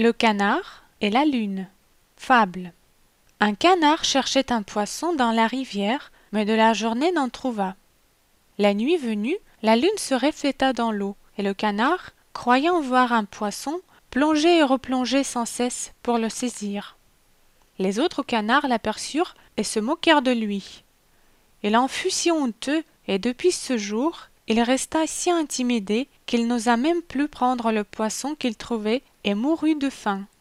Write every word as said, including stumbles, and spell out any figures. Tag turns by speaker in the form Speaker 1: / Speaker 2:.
Speaker 1: Le canard et la lune. Fable. Un canard cherchait un poisson dans la rivière, mais de la journée n'en trouva. La nuit venue, la lune se refléta dans l'eau, et le canard, croyant voir un poisson, plongeait et replongeait sans cesse pour le saisir. Les autres canards l'aperçurent et se moquèrent de lui. Il en fut si honteux, et depuis ce jour, il resta si intimidé qu'il n'osa même plus prendre le poisson qu'il trouvait et mourut de faim.